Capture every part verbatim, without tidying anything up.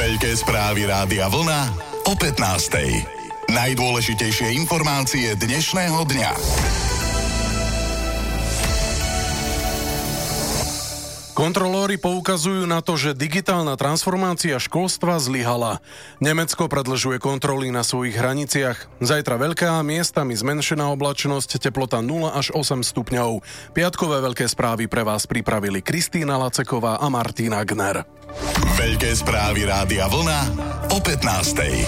Veľké správy Rádia Vlna o pätnástej. Najdôležitejšie informácie dnešného dňa. Kontrolóri poukazujú na to, že digitálna transformácia školstva zlyhala. Nemecko predĺžuje kontroly na svojich hraniciach. Zajtra veľká, miestami zmenšená oblačnosť, teplota nula až osem stupňov. Piatkové veľké správy pre vás pripravili Kristýna Laceková a Martina Gner. Veľké správy Rádia Vlna o pätnástej.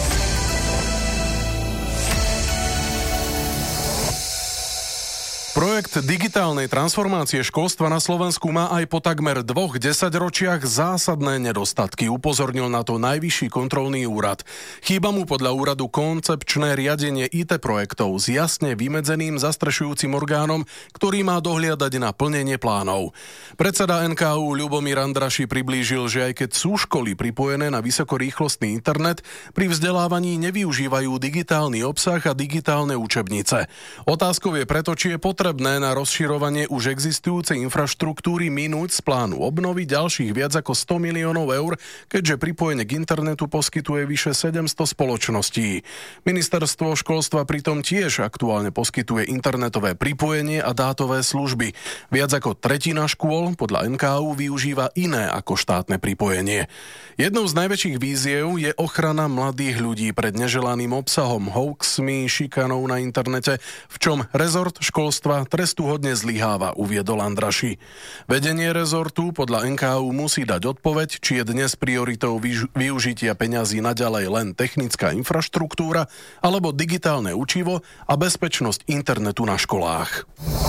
Projekt digitálnej transformácie školstva na Slovensku má aj po takmer dvoch desaťročiach zásadné nedostatky, upozornil na to Najvyšší kontrolný úrad. Chýba mu podľa úradu koncepčné riadenie í té projektov s jasne vymedzeným zastrešujúcim orgánom, ktorý má dohliadať na plnenie plánov. Predseda en ká ú Ľubomír Andraši priblížil, že aj keď sú školy pripojené na vysokorýchlostný internet, pri vzdelávaní nevyužívajú digitálny obsah a digitálne učebnice. Otázkou je preto, či je potrebné na rozširovanie už existujúcej infraštruktúry minúť z plánu obnovy ďalších viac ako sto miliónov eur, keďže pripojenie k internetu poskytuje vyše sedemsto spoločností. Ministerstvo školstva pritom tiež aktuálne poskytuje internetové pripojenie a dátové služby. Viac ako tretina škôl podľa en ká ú využíva iné ako štátne pripojenie. Jednou z najväčších víziev je ochrana mladých ľudí pred neželaným obsahom, hoaxmi, šikanou na internete, v čom rezort školstva trestuhodne zlyháva, uviedol Andraši. Vedenie rezortu podľa en ká ú musí dať odpoveď, či je dnes prioritou využitia peňazí naďalej len technická infraštruktúra alebo digitálne učivo a bezpečnosť internetu na školách.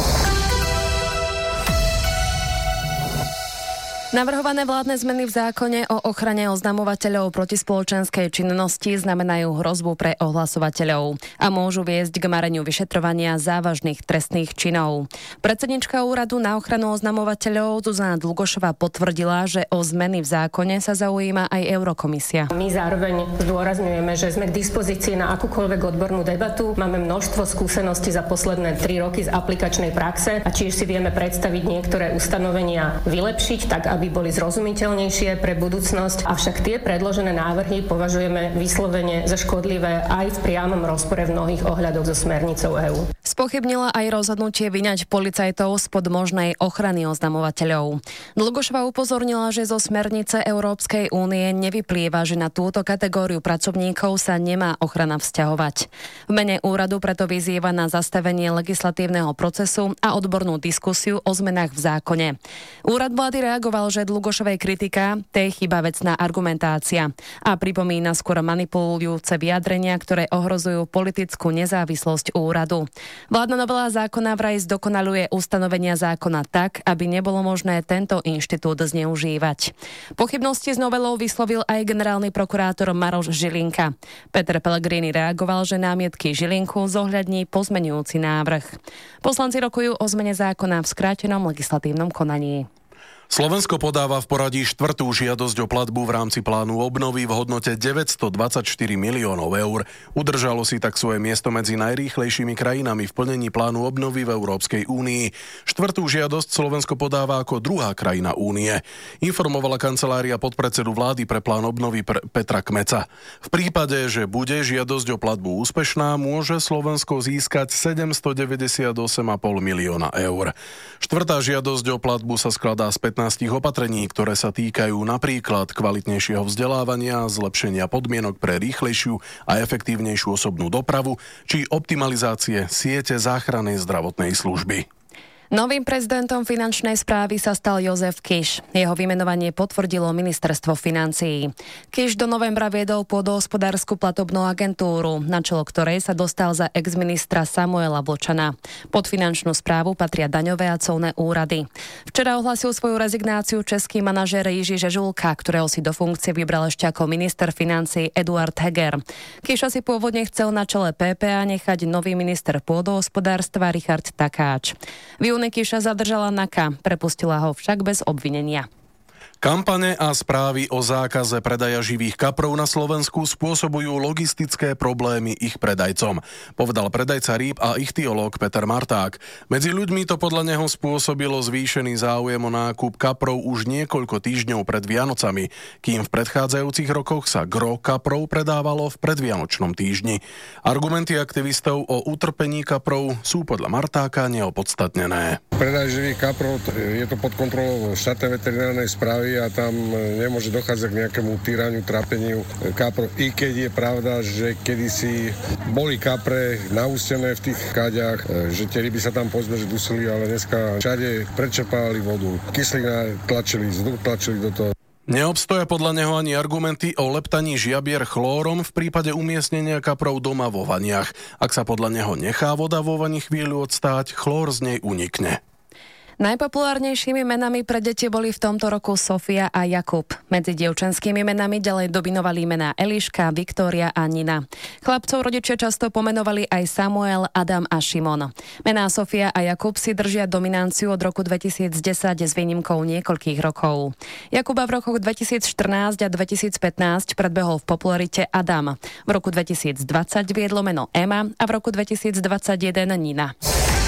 Navrhované vládne zmeny v zákone o ochrane oznamovateľov protispoločenskej činnosti znamenajú hrozbu pre ohlasovateľov a môžu viesť k mareniu vyšetrovania závažných trestných činov. Predsednička úradu na ochranu oznamovateľov Zuzana Dlugošová potvrdila, že o zmeny v zákone sa zaujíma aj Eurokomisia. My zároveň zdôrazňujeme, že sme k dispozícii na akúkoľvek odbornú debatu. Máme množstvo skúseností za posledné tri roky z aplikačnej praxe a tiež si vieme predstaviť niektoré ustanovenia vylepšiť, tak aby boli zrozumiteľnejšie pre budúcnosť, avšak tie predložené návrhy považujeme vyslovene za škodlivé aj v priamom rozpore v mnohých ohľadoch so smernicou EÚ. Spochybnila aj rozhodnutie vyňať policajtov spod možnej ochrany oznamovateľov. Dlugošová upozornila, že zo smernice Európskej únie nevyplýva, že na túto kategóriu pracovníkov sa nemá ochrana vzťahovať. V mene úradu preto vyzýva na zastavenie legislatívneho procesu a odbornú diskusiu o zmenách v zákone. Úrad vlády reagoval, že Dlugošovej kritika, tej chýba vecná argumentácia a pripomína skôr manipulujúce vyjadrenia, ktoré ohrozujú politickú nezávislosť úradu. Vládna novela zákona vraj zdokonaluje ustanovenia zákona tak, aby nebolo možné tento inštitút zneužívať. Pochybnosti s novelou vyslovil aj generálny prokurátor Maroš Žilinka. Peter Pellegrini reagoval, že námietky Žilinku zohľadní pozmeňujúci návrh. Poslanci rokujú o zmene zákona v skrátenom legislatívnom konaní. Slovensko podáva v poradí štvrtú žiadosť o platbu v rámci plánu obnovy v hodnote deväťstodvadsaťštyri miliónov eur. Udržalo si tak svoje miesto medzi najrýchlejšími krajinami v plnení plánu obnovy v Európskej únii. Štvrtú žiadosť Slovensko podáva ako druhá krajina únie. Informovala kancelária podpredsedu vlády pre plán obnovy Petra Kmeca. V prípade, že bude žiadosť o platbu úspešná, môže Slovensko získať sedemstodeväťdesiatosem celá päť milióna eur. Štvrtá žiadosť o platbu sa skladá z pätnástich opatrení, ktoré sa týkajú napríklad kvalitnejšieho vzdelávania, zlepšenia podmienok pre rýchlejšiu a efektívnejšiu osobnú dopravu či optimalizácie siete záchrannej zdravotnej služby. Novým prezidentom finančnej správy sa stal Jozef Kiš. Jeho vymenovanie potvrdilo ministerstvo financií. Kiš do novembra viedol pôdohospodársku platobnú agentúru, na čelo ktorej sa dostal za exministra Samuela Vlčana. Pod finančnú správu patria daňové a colné úrady. Včera ohlasil svoju rezignáciu český manažér Jiří Žežulka, ktorého si do funkcie vybral ešte ako minister financií Eduard Heger. Kiša si pôvodne chcel na čele pé pé á nechať nový minister pôdohospodárstva Richard Takáč. V júni Kiša zadržala NAKA, prepustila ho však bez obvinenia. Kampane a správy o zákaze predaja živých kaprov na Slovensku spôsobujú logistické problémy ich predajcom, povedal predajca rýb a ichtiológ Peter Marták. Medzi ľuďmi to podľa neho spôsobilo zvýšený záujem o nákup kaprov už niekoľko týždňov pred Vianocami, kým v predchádzajúcich rokoch sa gro kaprov predávalo v predvianočnom týždni. Argumenty aktivistov o utrpení kaprov sú podľa Martáka neopodstatnené. Predaj živých kaprov je to pod kontrolou štátnej veterinárnej správy a tam nemôže dochádzať k nejakému týraniu, trápeniu kaprov. I keď je pravda, že kedysi boli kapre naústené v tých káďach, že tie ryby sa tam povedzme, že dusili, ale dneska všade prečerpávali vodu. Kyslík tlačili, vzduch tlačili do toho. Neobstoja podľa neho ani argumenty o leptaní žiabier chlórom v prípade umiestnenia kaprov doma vo vaniach. Ak sa podľa neho nechá voda vo vani chvíľu odstáť, chlór z nej unikne. Najpopulárnejšími menami pre deti boli v tomto roku Sofia a Jakub. Medzi dievčenskými menami ďalej dominovali mená Eliška, Viktória a Nina. Chlapcov rodičia často pomenovali aj Samuel, Adam a Šimon. Mená Sofia a Jakub si držia dominanciu od roku dvetisícdesať s výnimkou niekoľkých rokov. Jakuba v rokoch dvetisícštrnásť a dvetisícpätnásť predbehol v popularite Adam. V roku dvetisícdvadsať viedlo meno Ema a v roku dvetisícdvadsaťjeden Nina.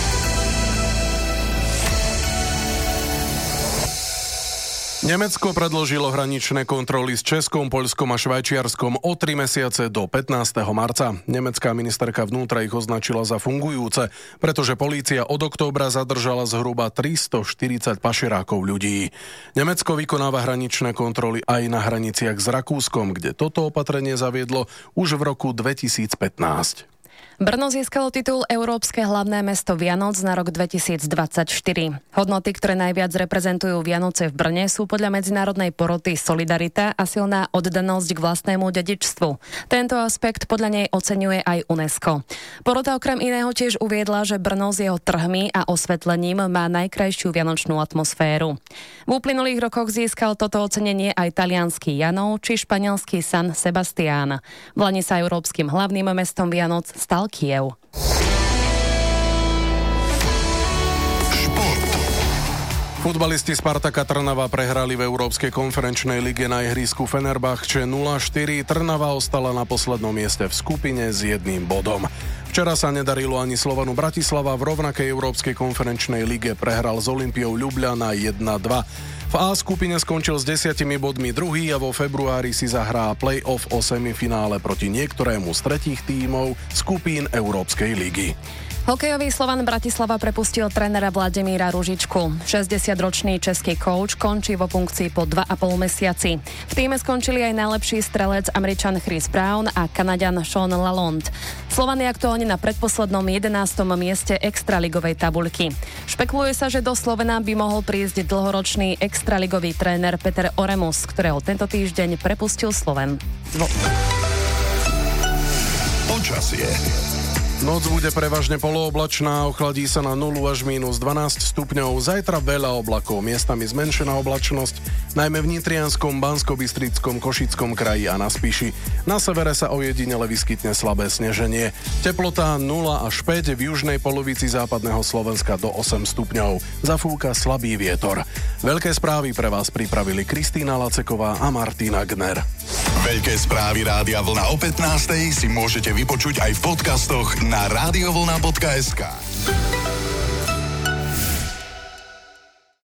Nemecko predložilo hraničné kontroly s Českom, Poľskom a Švajčiarskom o tri mesiace do pätnásteho marca. Nemecká ministerka vnútra ich označila za fungujúce, pretože polícia od októbra zadržala zhruba tristoštyridsať pašerákov ľudí. Nemecko vykonáva hraničné kontroly aj na hraniciach s Rakúskom, kde toto opatrenie zaviedlo už v roku dvetisícpätnásť. Brno získalo titul Európske hlavné mesto Vianoc na rok dvetisícdvadsaťštyri. Hodnoty, ktoré najviac reprezentujú Vianoce v Brne, sú podľa medzinárodnej poroty solidarita a silná oddanosť k vlastnému dedičstvu. Tento aspekt podľa nej oceňuje aj UNESCO. Porota okrem iného tiež uviedla, že Brno s jeho trhmi a osvetlením má najkrajšiu vianočnú atmosféru. V uplynulých rokoch získal toto ocenenie aj taliansky Janov či španielský San Sebastián. V lani sa európskym hlavným mestom Vianoc stal Kiev. Futbalisti Spartaka Trnava prehrali v Európskej konferenčnej lige na ihrisku Fenerbahče nula štyri. Trnava ostala na poslednom mieste v skupine s jedným bodom. Včera sa nedarilo ani Slovanu Bratislava, v rovnakej Európskej konferenčnej lige prehral s Olympiou Ljubljana jedna dva. V A skupine skončil s desiatimi bodmi druhý a vo februári si zahrá play-off o semifinále proti niektorému z tretích tímov skupín Európskej ligy. Hokejový Slovan Bratislava prepustil trénera Vladimíra Ružičku. šesťdesiatročný český coach končí vo funkcii po dva a pol mesiaci. V tíme skončili aj najlepší strelec Američan Chris Brown a Kanaďan Sean Lalonde. Slovan je aktuálne na predposlednom jedenástom mieste extraligovej tabuľky. Špekuluje sa, že do Slovena by mohol prísť dlhoročný extraligový tréner Peter Oremus, ktorého tento týždeň prepustil Sloven. Počasie. Noc bude prevažne polooblačná, ochladí sa na nulu až mínus dvanásť stupňov. Zajtra veľa oblakov, miestami zmenšená oblačnosť, najmä v Nitrianskom, Banskobystrickom, Košickom kraji a na Spiši. Na severe sa ojedinele vyskytne slabé sneženie. Teplota nula až päť, v južnej polovici západného Slovenska do osem stupňov. Zafúka slabý vietor. Veľké správy pre vás pripravili Kristína Laceková a Martina Gner. Veľké správy Rádia Vlna o pätnástej si môžete vypočuť aj v podcastoch na radiovlna bodka es ká.